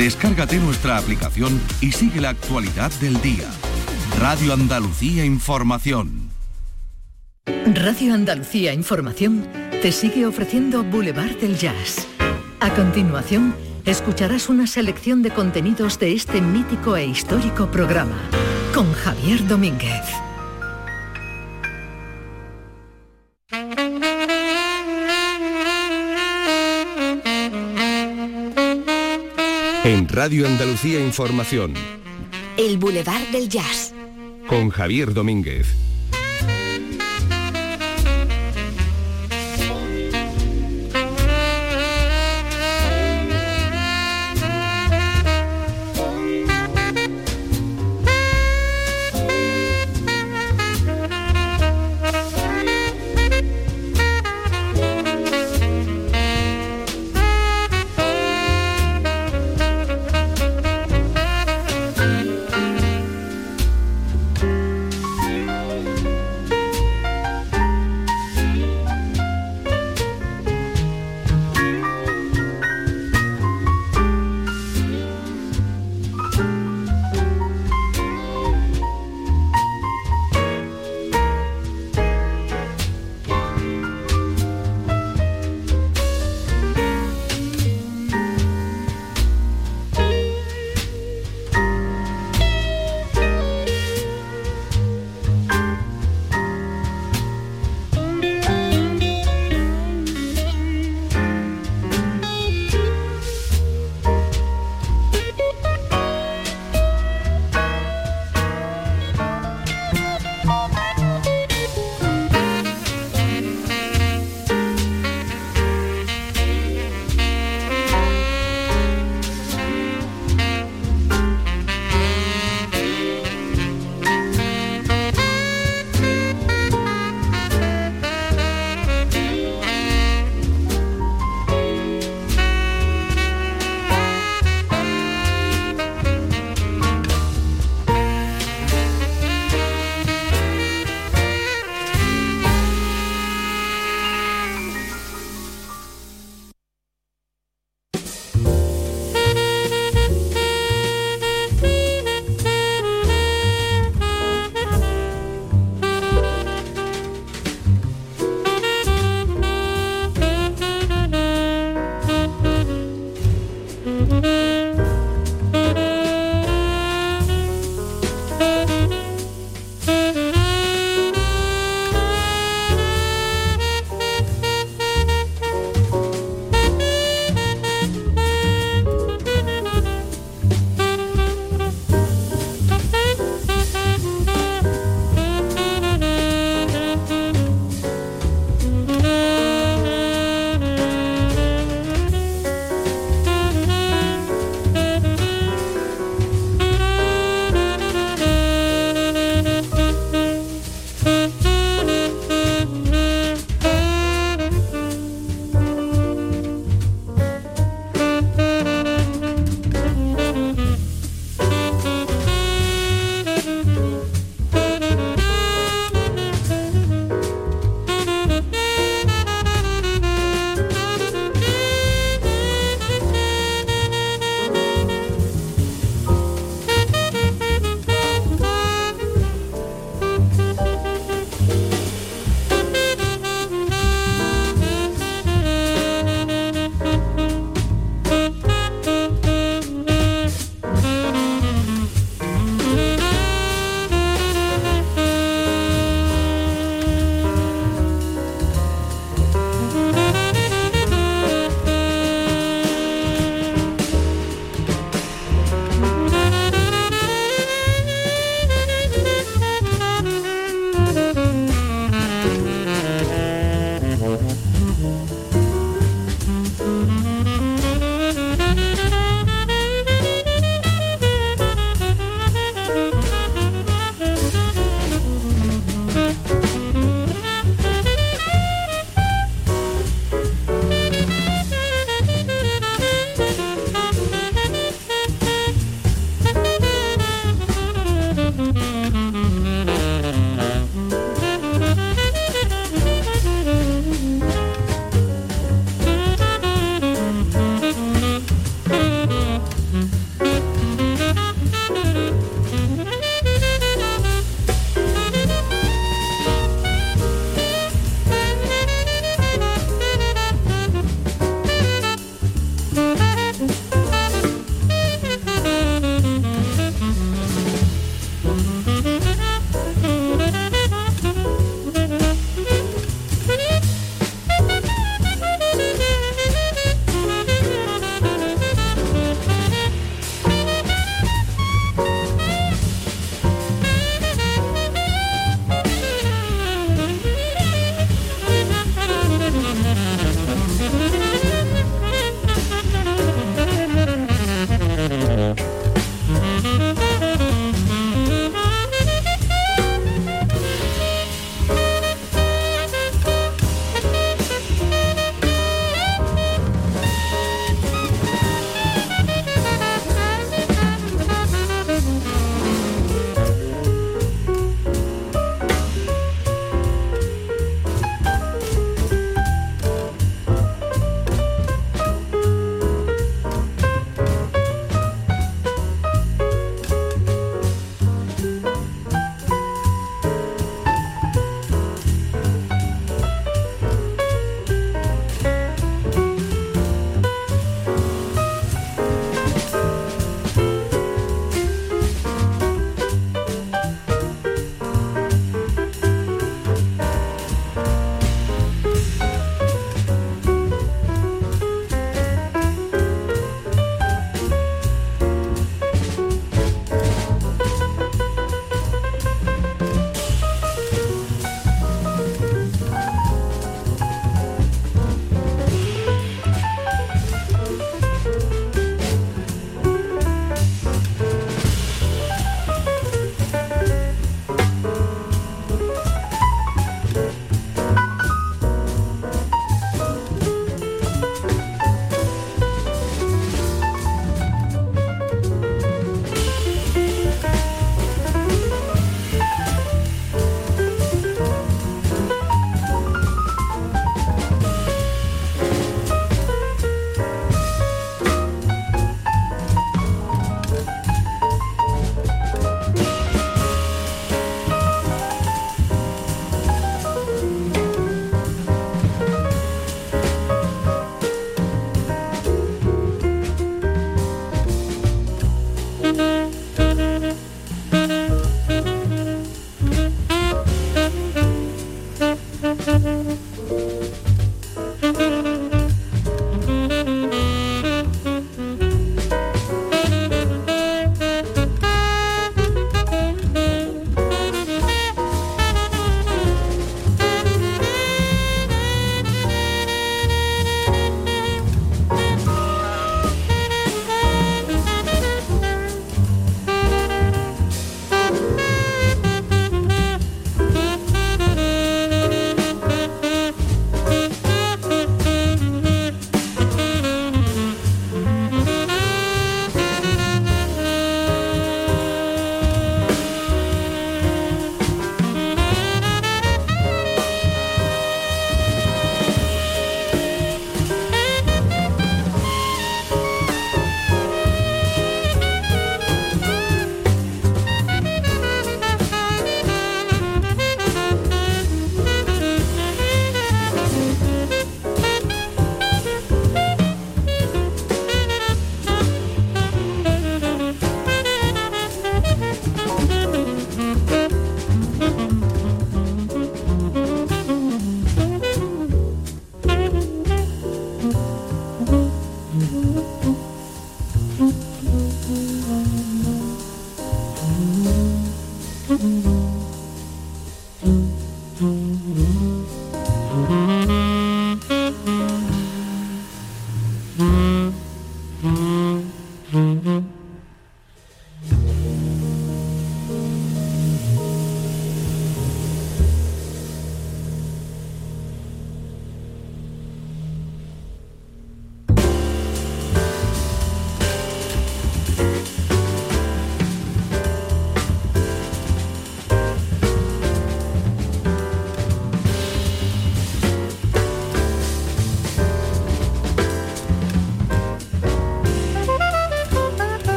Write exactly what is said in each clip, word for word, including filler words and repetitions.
Descárgate nuestra aplicación y sigue la actualidad del día. Radio Andalucía Información. Radio Andalucía Información te sigue ofreciendo Boulevard del Jazz. A continuación, escucharás una selección de contenidos de este mítico e histórico programa, con Javier Domínguez. En Radio Andalucía Información, el Boulevard del Jazz, con Javier Domínguez.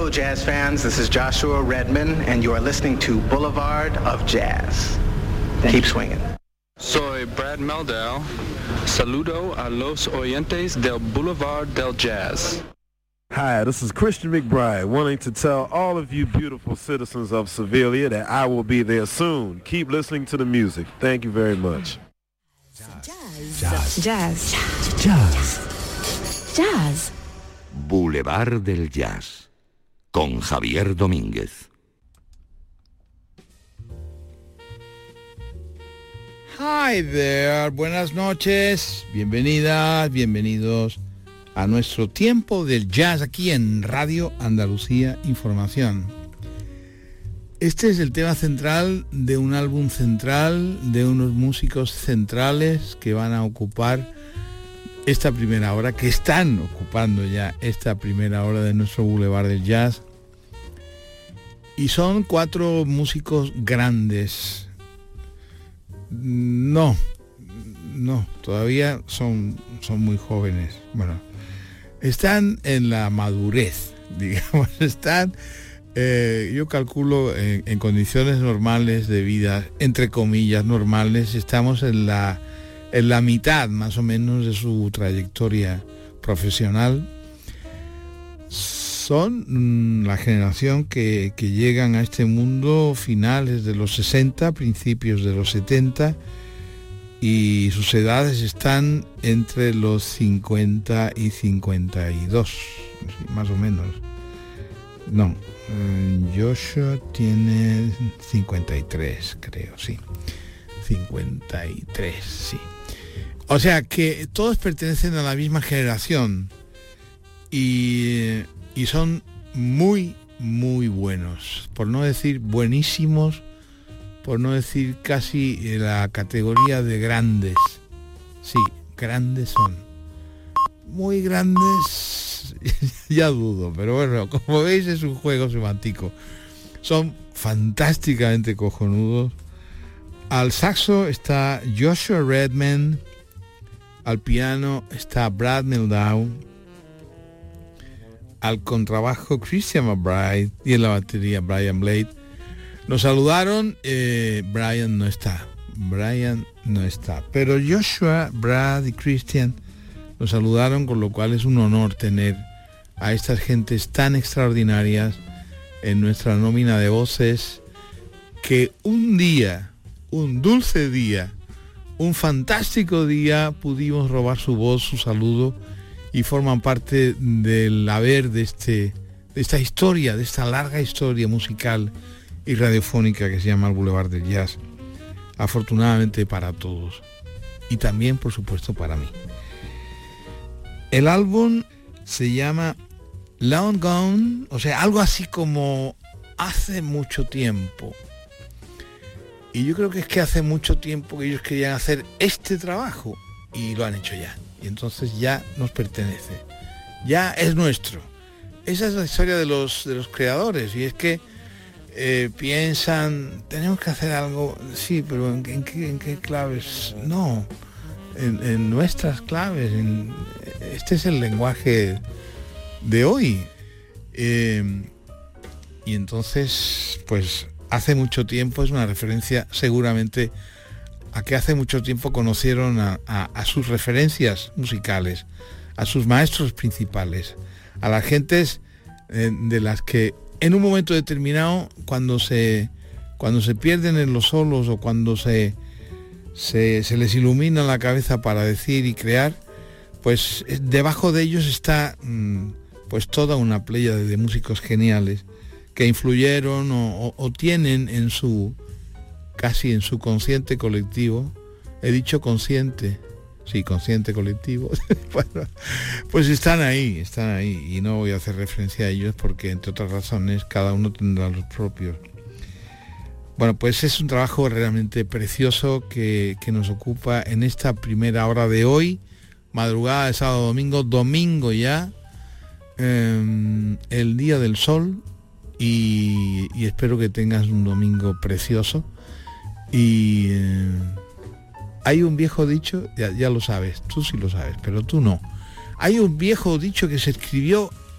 Hello, jazz fans. This is Joshua Redman, and you are listening to Boulevard of Jazz. Thank Keep you. swinging. Soy Brad Meldau. Saludo a los oyentes del Boulevard del Jazz. Hi, this is Christian McBride, wanting to tell all of you beautiful citizens of Sevilla that I will be there soon. Keep listening to the music. Thank you very much. Jazz. Jazz. Jazz. Jazz. Jazz. Boulevard del Jazz, con Javier Domínguez. Hi there, buenas noches, bienvenidas, bienvenidos a nuestro tiempo del jazz aquí en Radio Andalucía Información. Este es el tema central de un álbum central de unos músicos centrales que van a ocupar esta primera hora, que están ocupando ya esta primera hora de nuestro Boulevard del Jazz. Y son cuatro músicos grandes. No, no, todavía son, son muy jóvenes. Bueno, están en la madurez, digamos, están, eh, yo calculo en, en condiciones normales de vida, entre comillas normales, estamos en la, en la mitad más o menos de su trayectoria profesional. Son mmm, la generación que, que llegan a este mundo finales de los sesenta, principios de los setenta, y sus edades están entre los cincuenta y cincuenta y dos, más o menos. No, eh, Joshua tiene cincuenta y tres, creo, sí. cincuenta y tres, sí. O sea que todos pertenecen a la misma generación y... Y son muy, muy buenos, por no decir buenísimos, por no decir casi la categoría de grandes. Sí, grandes son. Muy grandes, ya dudo, pero bueno, como veis es un juego semántico. Son fantásticamente cojonudos. Al saxo está Joshua Redman, al piano está Brad Meldau, al contrabajo Christian McBride y en la batería Brian Blade. Nos saludaron, eh, Brian no está, Brian no está, pero Joshua, Brad y Christian nos saludaron, con lo cual es un honor tener a estas gentes tan extraordinarias en nuestra nómina de voces, que un día, un dulce día, un fantástico día pudimos robar su voz, su saludo, y forman parte del haber de, este, de esta historia, de esta larga historia musical y radiofónica que se llama el Boulevard del Jazz, afortunadamente para todos, y también por supuesto para mí. El álbum se llama Long Gone, o sea, algo así como hace mucho tiempo, y yo creo que es que hace mucho tiempo que ellos querían hacer este trabajo y lo han hecho ya. Y entonces ya nos pertenece, ya es nuestro. Esa es la historia de los, de los creadores, y es que eh, piensan, tenemos que hacer algo, sí, pero ¿en, en, qué, en qué claves? No, en, en nuestras claves, en, este es el lenguaje de hoy. Eh, y entonces, pues hace mucho tiempo, es una referencia seguramente a que hace mucho tiempo conocieron a, a, a sus referencias musicales, a sus maestros principales, a las gentes eh, de las que en un momento determinado, cuando se cuando se pierden en los solos o cuando se, se, se les ilumina la cabeza para decir y crear, pues debajo de ellos está mmm, pues toda una pléyade de músicos geniales que influyeron o, o, o tienen en su casi en su consciente colectivo. He dicho consciente, sí, consciente colectivo. Bueno, pues están ahí, están ahí, y no voy a hacer referencia a ellos porque, entre otras razones, cada uno tendrá los propios. Bueno, pues es un trabajo realmente precioso que, que nos ocupa en esta primera hora de hoy, madrugada de sábado domingo, domingo ya, eh, el día del sol, y, y espero que tengas un domingo precioso. Y eh, hay un viejo dicho, ya, ya lo sabes, tú sí lo sabes, pero tú no. Hay un viejo dicho que se escribió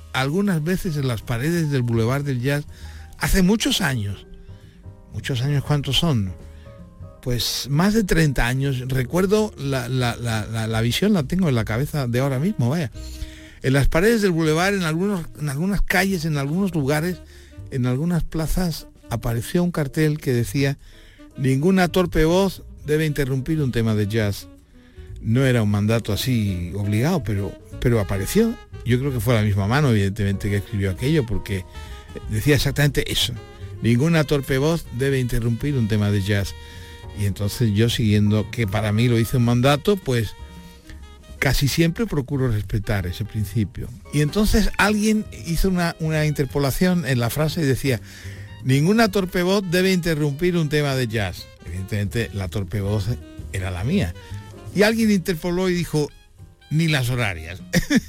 algunas veces en las paredes del Boulevard del Jazz hace muchos años. ¿Muchos años cuántos son? Pues más de treinta años. Recuerdo la, la, la, la, la visión, la tengo en la cabeza de ahora mismo, vaya. En las paredes del Boulevard, en, algunos, en algunas calles, en algunos lugares, en algunas plazas, apareció un cartel que decía: ninguna torpe voz debe interrumpir un tema de jazz. No era un mandato así obligado, pero, pero apareció. Yo creo que fue la misma mano, evidentemente, que escribió aquello, porque decía exactamente eso: ninguna torpe voz debe interrumpir un tema de jazz. Y entonces yo, siguiendo que para mí lo hice un mandato, pues casi siempre procuro respetar ese principio. Y entonces alguien hizo una, una interpolación en la frase y decía: ninguna torpe voz debe interrumpir un tema de jazz. Evidentemente la torpe voz era la mía. Y alguien interpoló y dijo: ni las horarias.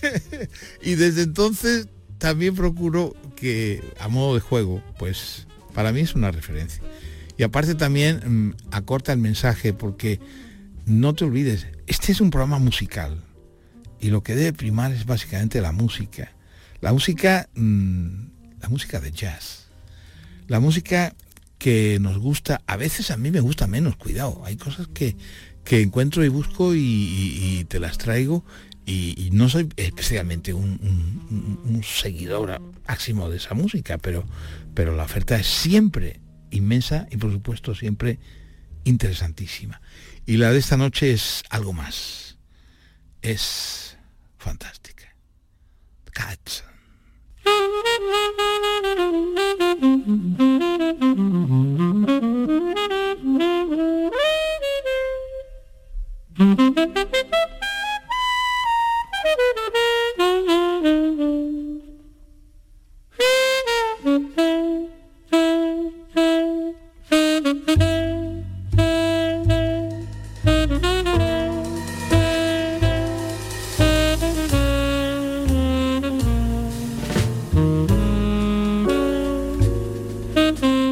Y desde entonces también procuro que, a modo de juego, pues para mí es una referencia. Y aparte también mmm, acorta el mensaje, porque no te olvides, este es un programa musical y lo que debe primar es básicamente la música. La música, mmm, la música de jazz. La música que nos gusta, a veces a mí me gusta menos, cuidado. Hay cosas que, que encuentro y busco y, y, y te las traigo, y, y no soy especialmente un, un, un seguidor máximo de esa música, pero, pero la oferta es siempre inmensa y por supuesto siempre interesantísima. Y la de esta noche es algo más. Es fantástica. Cats. Mm-hmm.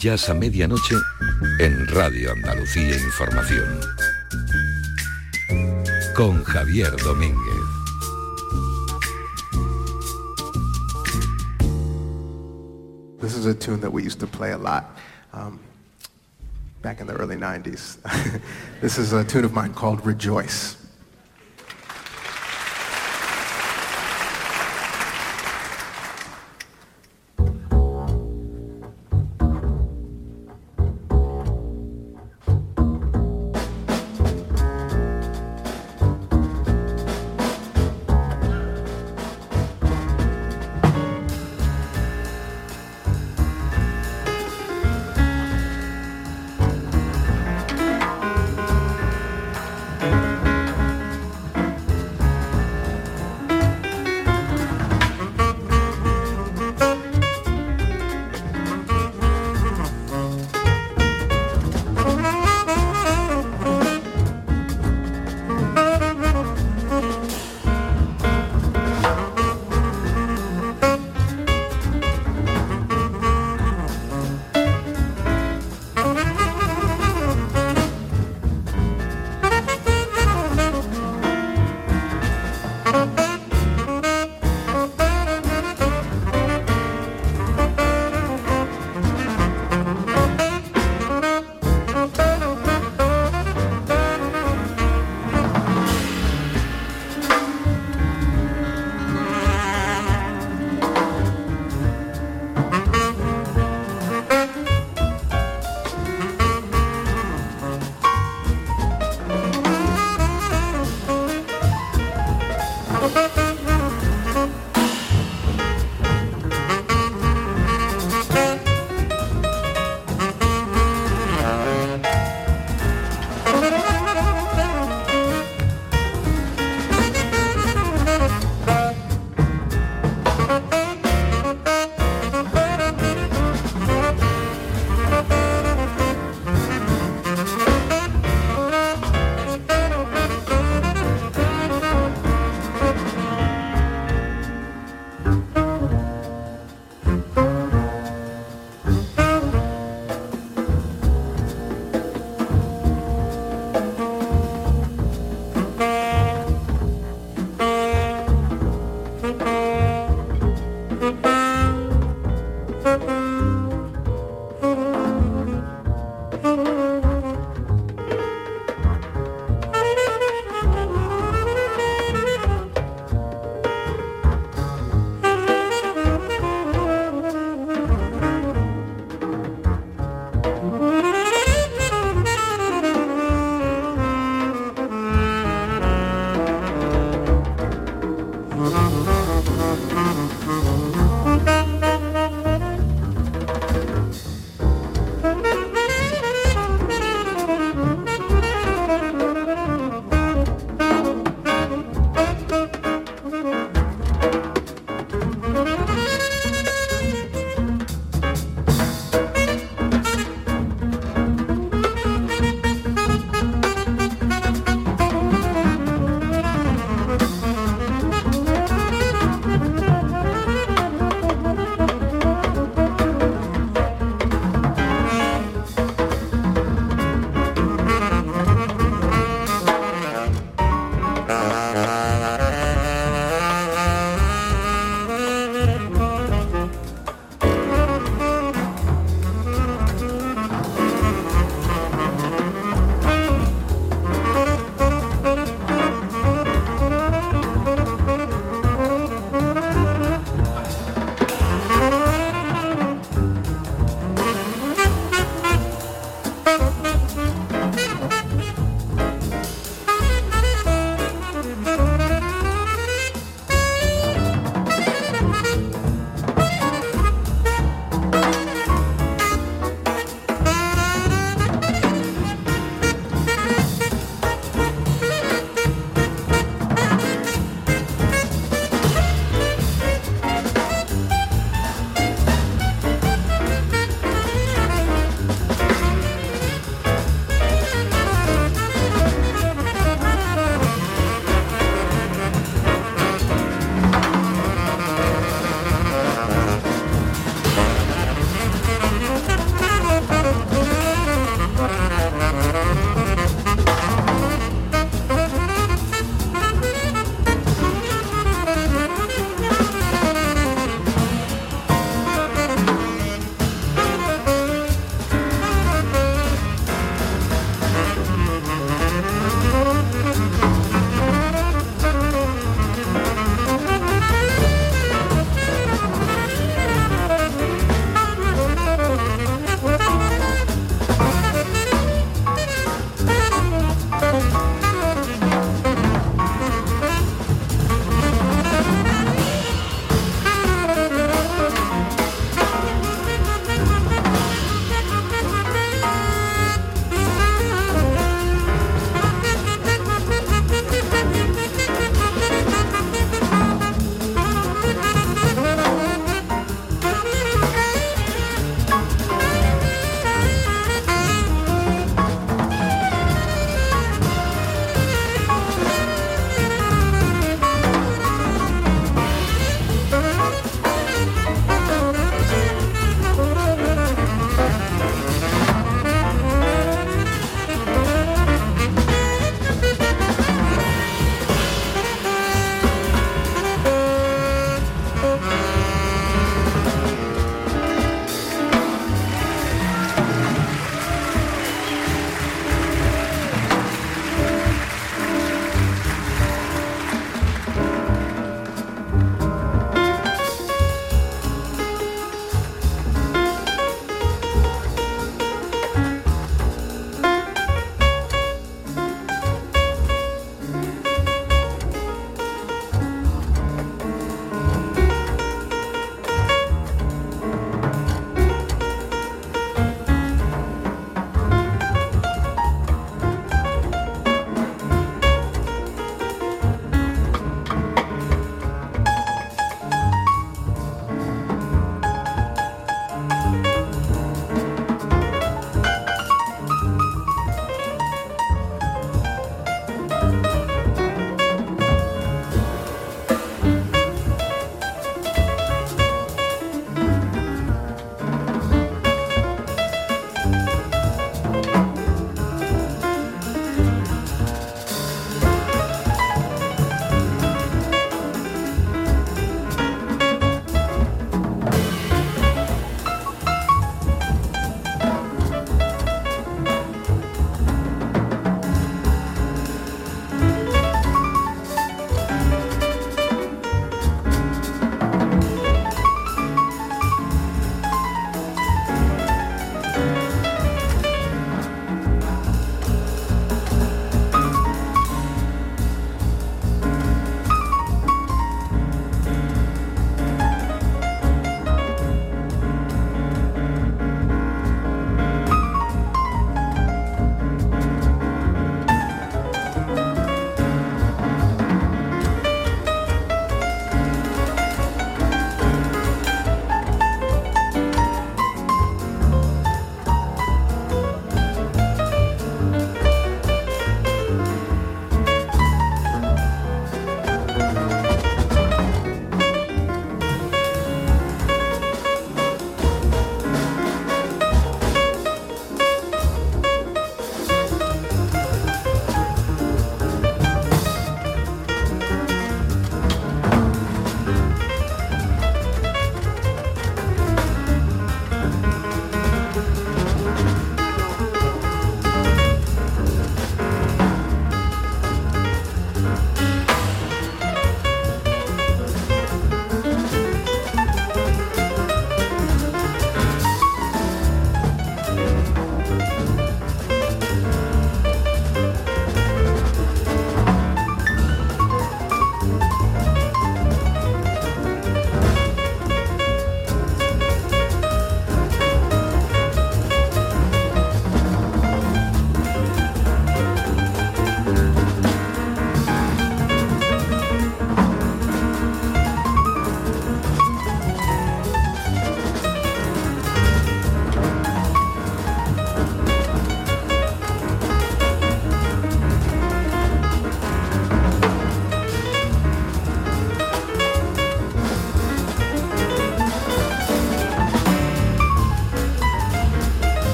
jazz a medianoche en Radio Andalucía Información. Con Javier Domínguez. This is a tune that we used to play a lot um, back in the early nineties. This is a tune of mine called Rejoice.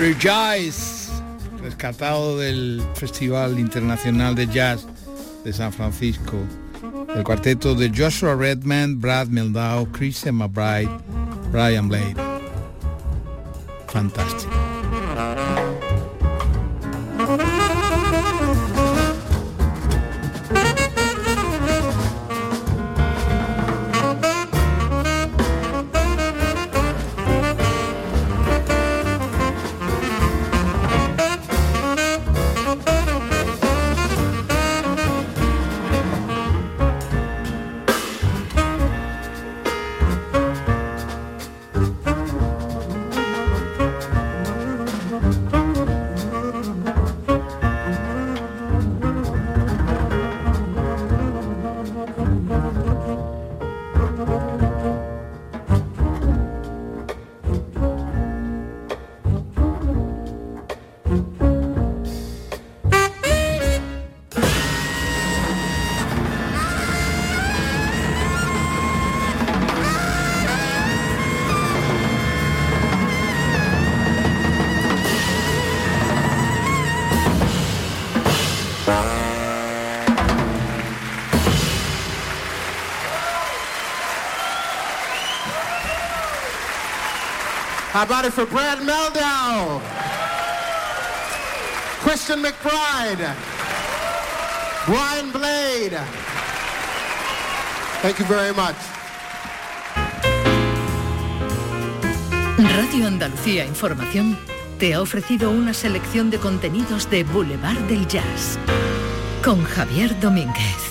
Rejoice, rescatado del Festival Internacional de Jazz de San Francisco, el cuarteto de Joshua Redman, Brad Mehldau, Christian McBride, Brian Blade. Fantástico. How about it for Brad Mehldau, Christian McBride, Brian Blade. Thank you very much. Radio Andalucía Información te ha ofrecido una selección de contenidos de Boulevard del Jazz con Javier Domínguez.